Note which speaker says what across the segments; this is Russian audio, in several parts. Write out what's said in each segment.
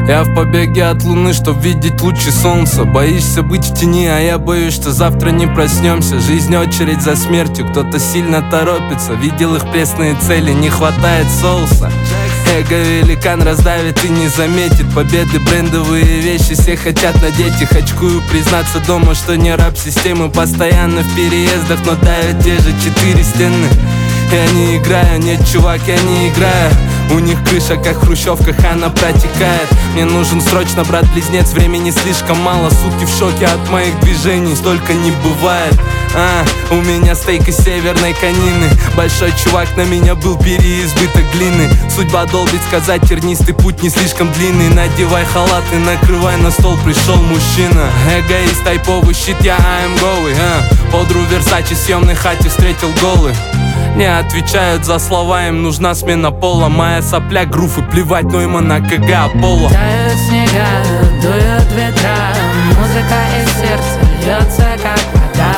Speaker 1: Я в побеге от луны, чтоб видеть лучи солнца. Боишься быть в тени, а я боюсь, что завтра не проснемся. Жизнь очередь за смертью, кто-то сильно торопится. Видел их пресные цели, не хватает соуса. Эго-великан раздавит и не заметит. Победы, брендовые вещи, все хотят надеть их. Очкую признаться дома, что не раб системы. Постоянно в переездах, но давят те же 4 стены. Я не играю, нет, чувак, я не играю. У них крыша, как в хрущевках, она протекает. Мне нужен срочно брат-близнец, времени слишком мало. Суки в шоке от моих движений, столько не бывает. У меня стейк из северной конины. Большой чувак, на меня был переизбыток глины. Судьба долбит сказать, тернистый путь не слишком длинный. Надевай халат и накрывай на стол, пришел мужчина. Эгоист, тайповый щит, я I'm going. Подру Версачи, съемной хате встретил голый. Не отвечают за слова, им нужна смена пола. Моя сопля, груф и плевать, но ему на КГ Аполло.
Speaker 2: Тают снега, дуют ветра, музыка из сердца льется, как вода.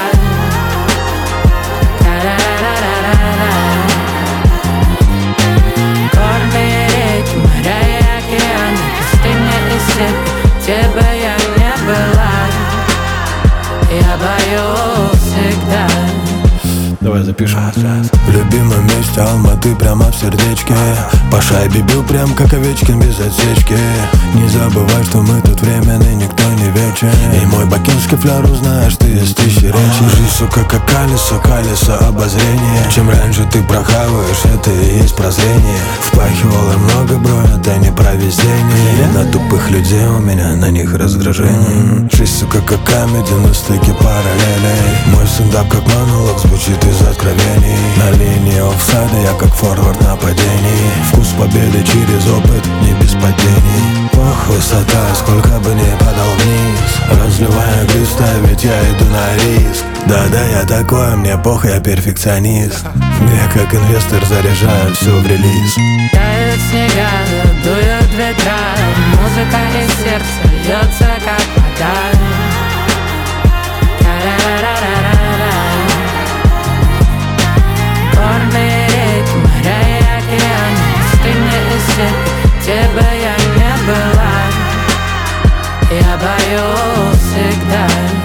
Speaker 2: Горные реки, моря и океаны, пустыня и степи, где бы я не была, я боюсь всегда.
Speaker 3: Давай запишем.
Speaker 4: В любимом месте Алматы, прямо в сердечке. По шайбе бил прям как Овечкин без отсечки. Не забывай, что мы тут временный, никто не вечен. И мой бакинский фляр узнаешь ты из тысячи речей. Жизнь, сука, как колесо обозрения. Чем раньше ты прохаваешь, это и есть прозрение. Впахивал я много, бро, это не про везение. На тупых людей у меня на них раздражение. Жизнь, сука, как комедия на стыке параллелей. Мой стендап как монолог звучит из откровений. На линии офсайда я как форвард нападений. Вкус победы через опыт, не без падений. Ох, высота, сколько бы ни падал вниз. Разливая глиста, ведь я иду на риск. Да-да, я такой, мне похуй, я перфекционист. Я как инвестор заряжаю все в релиз.
Speaker 2: Тают снега, дуют ветра, музыка из сердца льется, как вода. Горные реки, моря и океаны, пустыня и степи, где бы я не была, я боюсь всегда.